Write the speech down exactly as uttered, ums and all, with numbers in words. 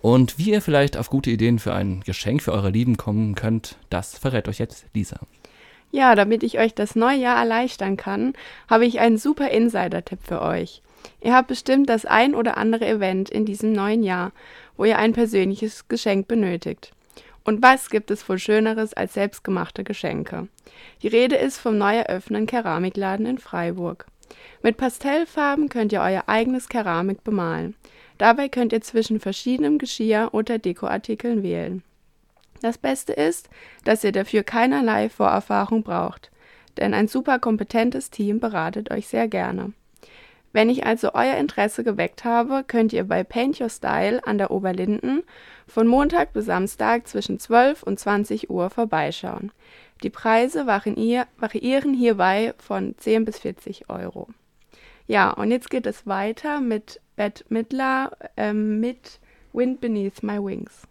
Und wie ihr vielleicht auf gute Ideen für ein Geschenk für eure Lieben kommen könnt, das verrät euch jetzt Lisa. Ja, damit ich euch das neue Jahr erleichtern kann, habe ich einen super Insider-Tipp für euch. Ihr habt bestimmt das ein oder andere Event in diesem neuen Jahr, wo ihr ein persönliches Geschenk benötigt. Und was gibt es wohl Schöneres als selbstgemachte Geschenke? Die Rede ist vom neu eröffneten Keramikladen in Freiburg. Mit Pastellfarben könnt ihr euer eigenes Keramik bemalen. Dabei könnt ihr zwischen verschiedenem Geschirr oder Dekoartikeln wählen. Das Beste ist, dass ihr dafür keinerlei Vorerfahrung braucht, denn ein super kompetentes Team beratet euch sehr gerne. Wenn ich also euer Interesse geweckt habe, könnt ihr bei Paint Your Style an der Oberlinden von Montag bis Samstag zwischen zwölf und zwanzig Uhr vorbeischauen. Die Preise variieren hierbei von zehn bis vierzig Euro. Ja, und jetzt geht es weiter mit Bette Midler ähm, mit Wind Beneath My Wings.